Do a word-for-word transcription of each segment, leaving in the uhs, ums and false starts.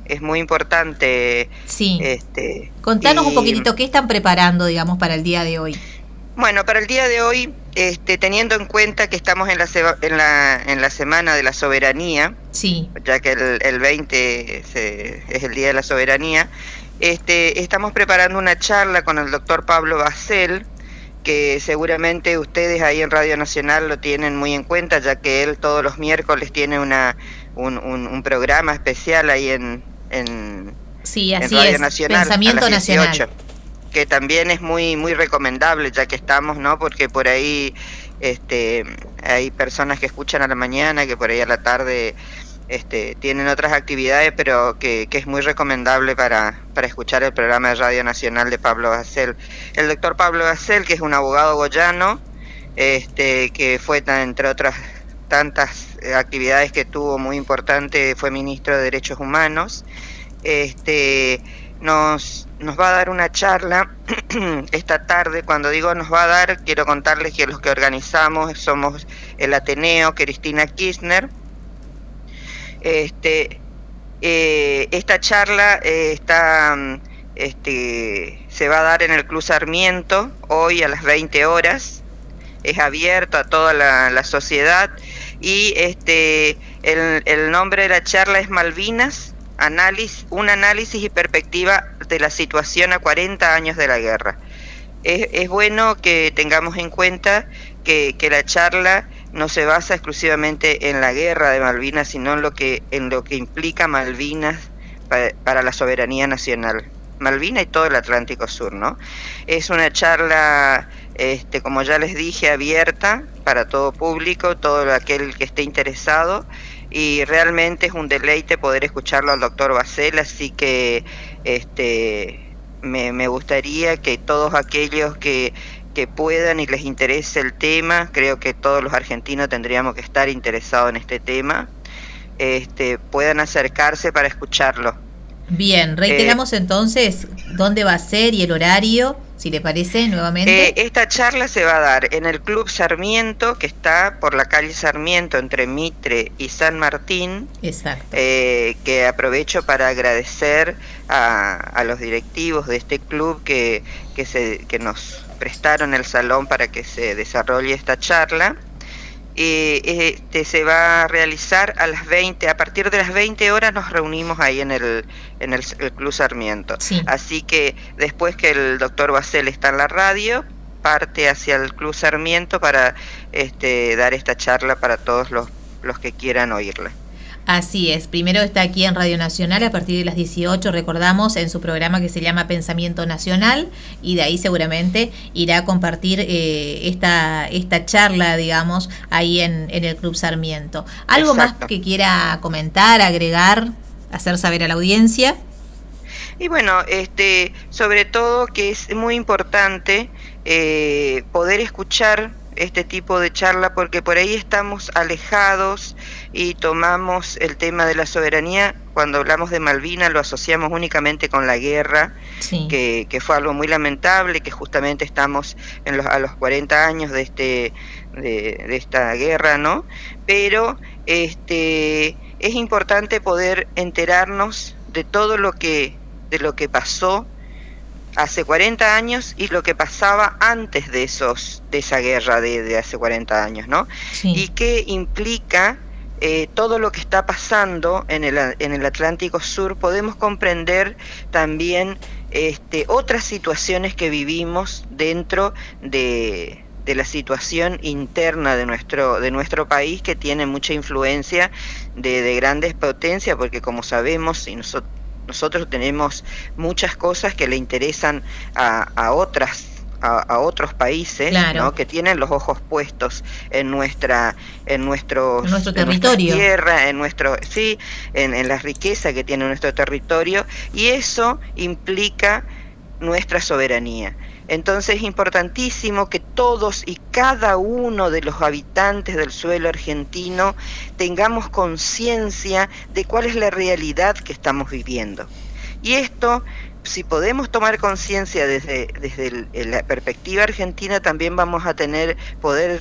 es muy importante. Sí. Este, Contanos y, un poquitito, ¿qué están preparando, digamos, para el día de hoy? Bueno, para el día de hoy, este, teniendo en cuenta que estamos en la, en la, en la Semana de la Soberanía, sí, ya que el, el veinte se, es el Día de la Soberanía, este, estamos preparando una charla con el doctor Pablo Basel, que seguramente ustedes ahí en Radio Nacional lo tienen muy en cuenta, ya que él todos los miércoles tiene una un, un, un programa especial ahí en, en, sí, así en Radio es. Nacional, Pensamiento a las dieciocho, Nacional, que también es muy muy recomendable, ya que estamos, ¿no? Porque por ahí este hay personas que escuchan a la mañana, que por ahí a la tarde este tienen otras actividades, pero que, que es muy recomendable para, para escuchar el programa de Radio Nacional de Pablo Basel. El doctor Pablo Basel, que es un abogado goyano, este que fue, entre otras tantas actividades que tuvo muy importante, fue ministro de Derechos Humanos, este nos, nos va a dar una charla esta tarde. Cuando digo nos va a dar, quiero contarles que los que organizamos somos el Ateneo Cristina Kirchner. Este, eh, esta charla eh, está, este, se va a dar en el Club Sarmiento hoy a las veinte horas. Es abierto a toda la, la sociedad y este, el, el nombre de la charla es Malvinas. Análisis, un análisis y perspectiva de la situación a cuarenta años de la guerra. Es, es bueno que tengamos en cuenta que, que la charla no se basa exclusivamente en la guerra de Malvinas, sino en lo que, en lo que implica Malvinas para, para la soberanía nacional. Malvinas y todo el Atlántico Sur, ¿no? Es una charla, este, como ya les dije, abierta para todo público, todo aquel que esté interesado, y realmente es un deleite poder escucharlo al doctor Basel, así que este me, me gustaría que todos aquellos que, que puedan y les interese el tema, creo que todos los argentinos tendríamos que estar interesados en este tema, este puedan acercarse para escucharlo. Bien, reiteramos eh, entonces dónde va a ser y el horario, si le parece, nuevamente. Eh, esta charla se va a dar en el Club Sarmiento, que está por la calle Sarmiento, entre Mitre y San Martín. Exacto. Eh, que aprovecho para agradecer a, a los directivos de este club que, que, se, que nos prestaron el salón para que se desarrolle esta charla. Eh, este se va a realizar a las veinte, a partir de las veinte horas nos reunimos ahí en el en el, el Club Sarmiento. Sí. Así que después que el doctor Basel está en la radio, parte hacia el Club Sarmiento para este dar esta charla para todos los, los que quieran oírla. Así es, primero está aquí en Radio Nacional a partir de las dieciocho, recordamos, en su programa que se llama Pensamiento Nacional, y de ahí seguramente irá a compartir eh, esta esta charla, digamos, ahí en, en el Club Sarmiento. ¿Algo Exacto. más que quiera comentar, agregar, hacer saber a la audiencia? Y bueno, este sobre todo que es muy importante eh, poder escuchar este tipo de charla, porque por ahí estamos alejados y tomamos el tema de la soberanía, cuando hablamos de Malvinas lo asociamos únicamente con la guerra, sí. que, que fue algo muy lamentable, que justamente estamos en los, a los cuarenta años de este de, de esta guerra, ¿no? Pero este es importante poder enterarnos de todo lo que de lo que pasó hace cuarenta años y lo que pasaba antes de esos de esa guerra de, de hace cuarenta años, ¿no? Sí. Y qué implica eh, todo lo que está pasando en el, en el Atlántico Sur. Podemos comprender también este, otras situaciones que vivimos dentro de, de la situación interna de nuestro, de nuestro país, que tiene mucha influencia de, de grandes potencias, porque como sabemos, y nosotros Nosotros tenemos muchas cosas que le interesan a, a otras a, a otros países, claro. ¿no? Que tienen los ojos puestos en nuestra en nuestros en nuestro en territorio, tierra, en nuestro sí, en, en la riqueza que tiene nuestro territorio, y eso implica nuestra soberanía. Entonces es importantísimo que todos y cada uno de los habitantes del suelo argentino tengamos conciencia de cuál es la realidad que estamos viviendo. Y esto, si podemos tomar conciencia desde, desde el, la perspectiva argentina, también vamos a tener poder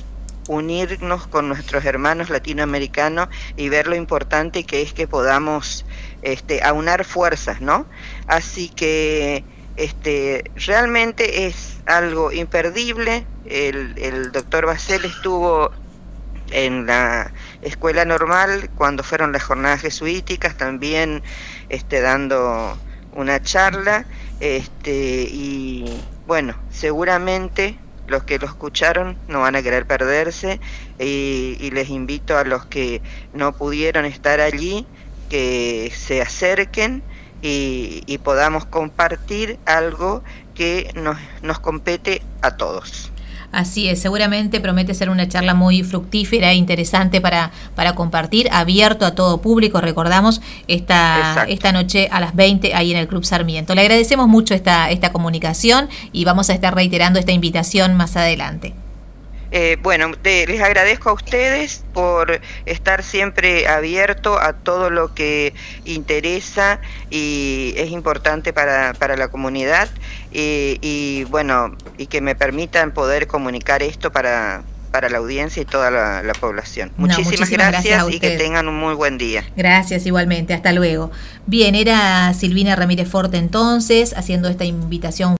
unirnos con nuestros hermanos latinoamericanos y ver lo importante que es que podamos este, aunar fuerzas, ¿no? Así que este, realmente es algo imperdible. El, el doctor Bassel estuvo en la escuela normal cuando fueron las jornadas jesuíticas, también este, dando una charla, este, y bueno, seguramente los que lo escucharon no van a querer perderse, y, y les invito a los que no pudieron estar allí que se acerquen y, y podamos compartir algo que nos, nos compete a todos. Así es, seguramente promete ser una charla muy fructífera e interesante para, para compartir, abierto a todo público, recordamos, esta, esta noche a las veinte ahí en el Club Sarmiento. Le agradecemos mucho esta, esta comunicación y vamos a estar reiterando esta invitación más adelante. Eh, bueno, te, les agradezco a ustedes por estar siempre abierto a todo lo que interesa y es importante para, para la comunidad, y, y bueno, y que me permitan poder comunicar esto para, para la audiencia y toda la, la población. No, muchísimas, muchísimas gracias, gracias y que tengan un muy buen día. Gracias, igualmente, hasta luego. Bien, era Silvina Ramírez Forte entonces, haciendo esta invitación